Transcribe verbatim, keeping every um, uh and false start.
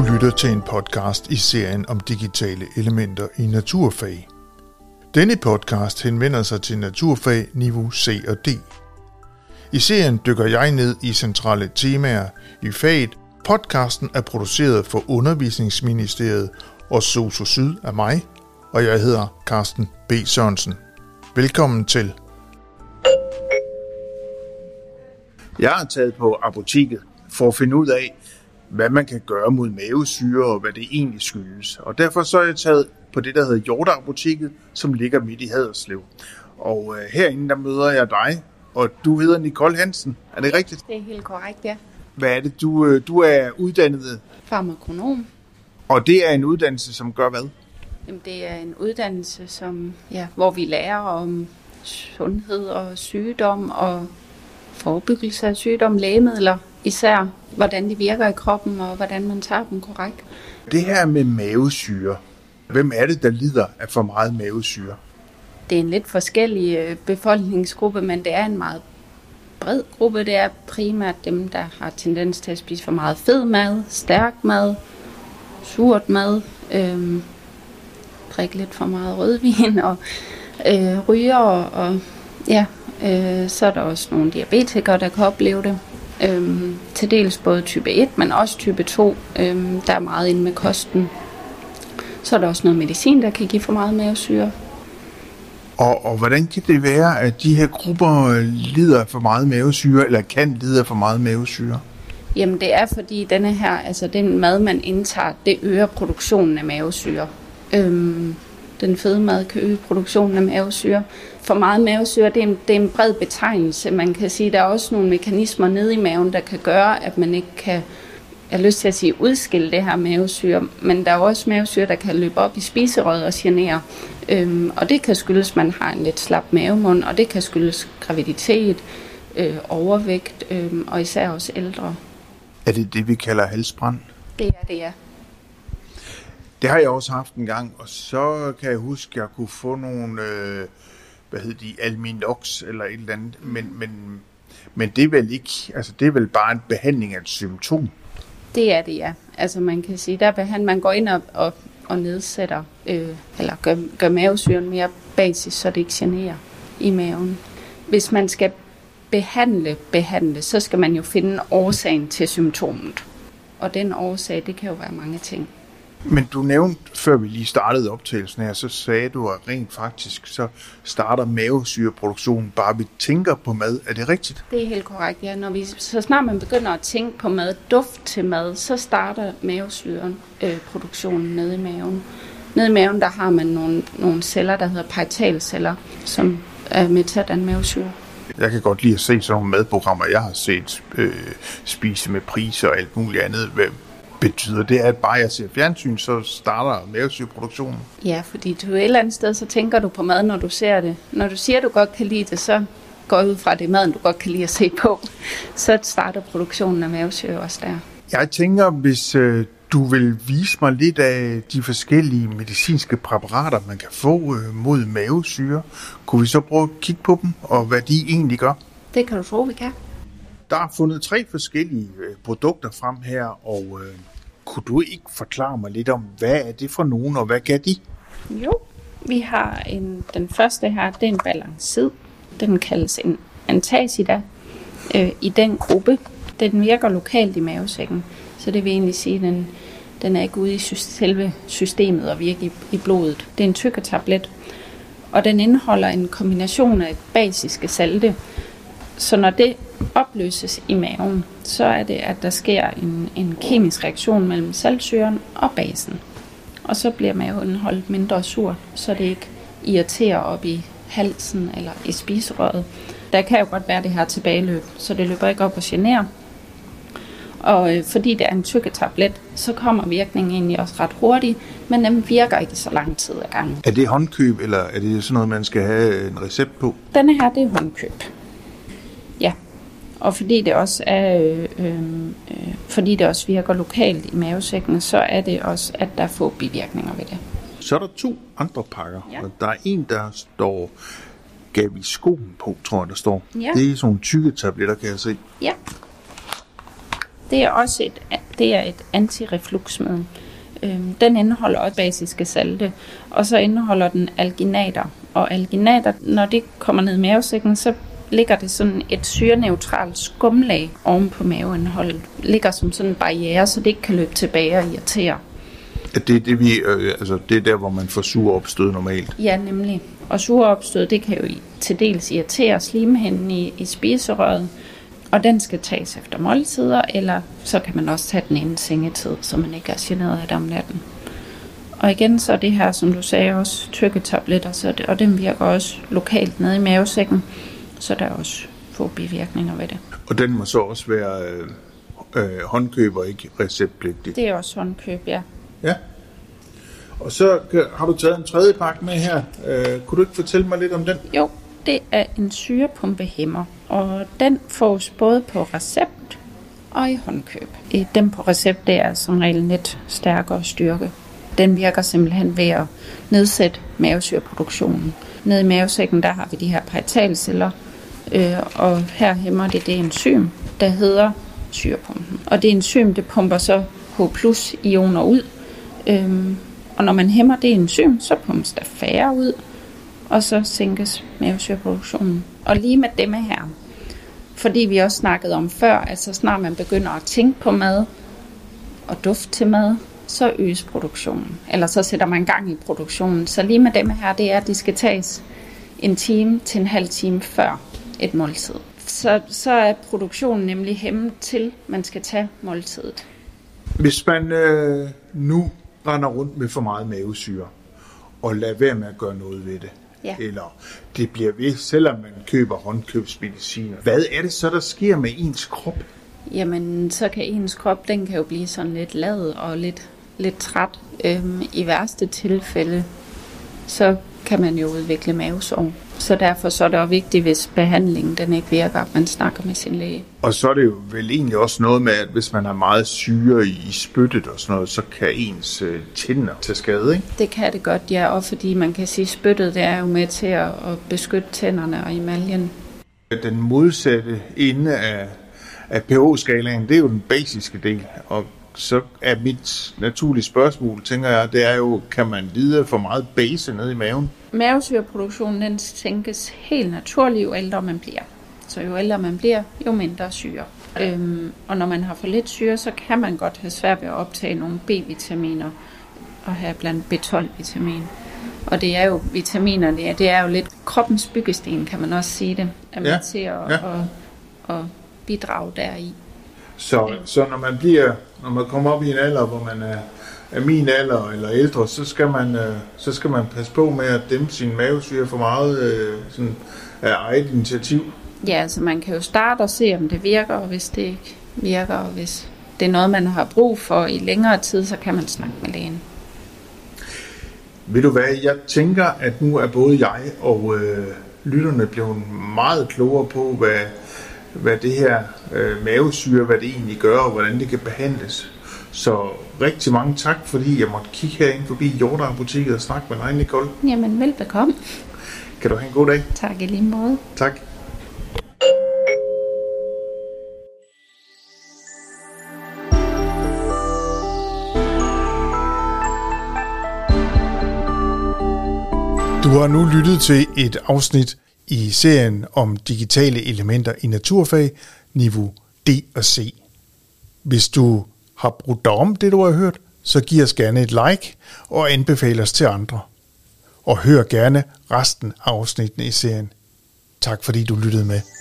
lytter til en podcast i serien om digitale elementer i naturfag. Denne podcast henvender sig til naturfag niveau C og D. I serien dykker jeg ned i centrale temaer i faget. Podcasten er produceret for Undervisningsministeriet og Sosu Syd af mig, og jeg hedder Carsten B. Sørensen. Velkommen til. Jeg har taget på apoteket for at finde ud af, hvad man kan gøre mod mavesyre og hvad det egentlig skyldes. Og derfor så er jeg taget på det, der hedder Hjorteapoteket, som ligger midt i Haderslev. Og øh, herinde der møder jeg dig, og du hedder Nicole Hansen. Er det rigtigt? Det er helt korrekt, ja. Hvad er det? Du, øh, du er uddannet? Farmakonom. Og det er en uddannelse, som gør hvad? Jamen, det er en uddannelse, som, ja, hvor vi lærer om sundhed og sygdom og forebyggelse af sygdom, lægemidler især, hvordan de virker i kroppen og hvordan man tager dem korrekt. Det her med mavesyre, hvem er det, der lider af for meget mavesyre? Det er en lidt forskellig befolkningsgruppe, men det er en meget bred gruppe. Det er primært dem, der har tendens til at spise for meget fed mad, stærk mad, surt mad, øhm, drikke lidt for meget rødvin og øh, ryger. Og ja, øh, så er der også nogle diabetikere, der kan opleve det. Øhm, til dels både type et, men også type to, øhm, der er meget inde med kosten. Så er der også noget medicin, der kan give for meget mavesyre. Og, og hvordan kan det være, at de her grupper lider af for meget mavesyre, eller kan lide af for meget mavesyre? Jamen det er fordi denne her, altså den mad, man indtager, det øger produktionen af mavesyre. Øhm, den fede mad kan øge produktionen af mavesyre. For meget mavesyre, det er, en, det er en bred betegnelse. Man kan sige, at der er også nogle mekanismer nede i maven, der kan gøre, at man ikke kan, jeg har lyst til at sige, udskille det her mavesyre. Men der er også mavesyre, der kan løbe op i spiserøret og genere. Øhm, og det kan skyldes, at man har en lidt slap mavemund, og det kan skyldes graviditet, øh, overvægt øh, og især også ældre. Er det det, vi kalder halsbrand? Det er det, ja. Det har jeg også haft en gang, og så kan jeg huske, at jeg kunne få nogle, øh, hvad hedder de, Alminox eller et eller andet, men, men, men det er vel ikke, altså det er vel bare en behandling af et symptom? Det er det, ja. Altså man kan sige, der behandler, man går ind og, og, og nedsætter, øh, eller gør, gør mavesyren mere basis, så det ikke generer i maven. Hvis man skal behandle, behandle, så skal man jo finde årsagen til symptomet. Og den årsag, det kan jo være mange ting. Men du nævnte, før vi lige startede optagelsen her, så sagde du, at rent faktisk så starter mavesyreproduktionen bare, vi tænker på mad. Er det rigtigt? Det er helt korrekt, ja. Når vi, så snart man begynder at tænke på mad, duft til mad, så starter mavesyren øh, produktionen nede i maven. Nede i maven, der har man nogle, nogle celler, der hedder paritalceller, som er med til at danne mavesyre. Jeg kan godt lide at se sådan nogle madprogrammer. Jeg har set øh, Spise med priser og alt muligt andet. Hvad betyder det, at bare jeg ser fjernsyn, så starter mavesyreproduktionen? Ja, fordi du et eller andet sted, så tænker du på mad, når du ser det. Når du siger, at du godt kan lide det, så går ud fra det maden, du godt kan lide at se på. Så starter produktionen af mavesyre også der. Jeg tænker, hvis øh, du vil vise mig lidt af de forskellige medicinske præparater, man kan få øh, mod mavesyre, kunne vi så prøve at kigge på dem, og hvad de egentlig gør? Det kan du tro, vi kan. Der er fundet tre forskellige øh, produkter frem her, og øh, kunne du ikke forklare mig lidt om, hvad er det for nogen, og hvad kan de? Jo, vi har en, den første her, det er en Balancid. Den kaldes en Antacida øh, i den gruppe. Den virker lokalt i mavesækken, så det vil egentlig sige, at den, den er ikke ude i selve systemet og virker i, i blodet. Det er en tykketablet, og den indeholder en kombination af basiske salte. Så når det opløses i maven, så er det, at der sker en, en kemisk reaktion mellem saltsyren og basen. Og så bliver maveindholdet mindre surt, så det ikke irriterer op i halsen eller i spiserøret. Der kan jo godt være det her tilbageløb, så det løber ikke op og generer. Og øh, fordi det er en tykketablet, så kommer virkningen egentlig også ret hurtigt, men den virker ikke så lang tid ad gangen. Er det håndkøb, eller er det sådan noget, man skal have en recept på? Denne her, det er håndkøb. Ja, og fordi det også er, øh, øh, fordi det også virker lokalt i mavesækken, så er det også, at der er få bivirkninger ved det. Så er der to andre pakker. Ja. Der er en, der står Gaviscon på, tror jeg, der står. Ja. Det er sådan nogle tykke tabletter, kan jeg se. Ja. Det er også et, det er et antirefluxmiddel. Øhm, den indeholder også basiske salte, og så indeholder den alginater. Og alginater, når det kommer ned i mavesækken, så ligger det sådan et syreneutralt skumlag oven på maveindholdet. Ligger som sådan en barriere, så det ikke kan løbe tilbage og irritere. Det er, det, vi, øh, altså, det er der, hvor man får suropstød normalt? Ja, nemlig. Og suropstød, det kan jo til dels irritere slimhinden i, i spiserøret, og den skal tages efter måltider, eller så kan man også tage den inden sengetid, så man ikke er generet af det om natten. Og igen så er det her, som du sagde, også tykketabletter, så det, og den virker også lokalt nede i mavesækken, så der er også få bivirkninger ved det. Og den må så også være øh, øh, håndkøb og ikke receptpligtig? Det er også håndkøb, ja. Ja. Og så har du taget en tredje pakke med her. Øh, kunne du ikke fortælle mig lidt om den? Jo, det er en syrepumpehæmmer, og den fås både på recept og i håndkøb. Den på recept, det er som regel lidt stærkere styrke. Den virker simpelthen ved at nedsætte mavesyreproduktionen. Nede i mavesækken, der har vi de her paritalceller, øh, og her hæmmer det det enzym, der hedder syrepumpen. Og det enzym, det pumper så H plus ioner ud, øhm, og når man hæmmer det enzym, så pumpes der færre ud, og så sænkes mavesyreproduktionen. Og lige med dem her, fordi vi også snakkede om før, at så snart man begynder at tænke på mad og duft til mad, så øges produktionen. Eller så sætter man gang i produktionen. Så lige med dem her, det er, at de skal tages en time til en halv time før et måltid. Så, så er produktionen nemlig hæmmet til, man skal tage måltidet. Hvis man øh, nu render rundt med for meget mavesyre, og lader være med at gøre noget ved det, ja. Eller det bliver ved, selvom man køber håndkøbsmedicin, hvad er det så, der sker med ens krop? Jamen, så kan ens krop, den kan jo blive sådan lidt ladet og lidt, lidt træt. Øhm, I værste tilfælde, så kan man jo udvikle mavesår. Så derfor så er det også vigtigt, hvis behandlingen den ikke virker, at man snakker med sin læge. Og så er det jo vel egentlig også noget med, at hvis man har meget syre i spyttet og sådan noget, så kan ens øh, tænder tage skade, ikke? Det kan det godt, ja. Og fordi man kan sige, at spyttet det er jo med til at, at beskytte tænderne og emaljen. Den modsatte ende af, af pH-skalaen, det er jo den basiske del. Og så er mit naturlige spørgsmål, tænker jeg, det er jo, kan man lide for meget base nede i maven? Mavesyreproduktionen, den sænkes helt naturligt, jo ældre man bliver. Så jo ældre man bliver, jo mindre syre. Øhm, og når man har for lidt syre, så kan man godt have svært ved at optage nogle B-vitaminer, og have blandt B tolv-vitamin. Og det er jo vitaminer, det er, det er jo lidt kroppens byggesten, kan man også sige det, at man ja. til at, ja. at, at bidrage deri. Så, så når man bliver, når man kommer op i en alder, hvor man er, er min alder eller ældre, så skal man, øh, så skal man passe på med at dæmpe sin mavesyre for meget øh, sådan, af eget initiativ. Ja, altså man kan jo starte og se, om det virker, og hvis det ikke virker, og hvis det er noget, man har brug for i længere tid, så kan man snakke med lægen. Ved du hvad, jeg tænker, at nu er både jeg og øh, lytterne blevet meget klogere på, hvad hvad det her øh, mavesyre, hvad det egentlig gør, og hvordan det kan behandles. Så rigtig mange tak, fordi jeg måtte kigge herinde forbi Hjorteapoteket og snakke med dig, Nicole. Jamen, velbekomme. Kan du have en god dag? Tak i lige måde. Tak. Du har nu lyttet til et afsnit i serien om digitale elementer i naturfag, niveau D og C. Hvis du har brudt dig om det, du har hørt, så giv os gerne et like og anbefal os til andre. Og hør gerne resten af afsnittene i serien. Tak fordi du lyttede med.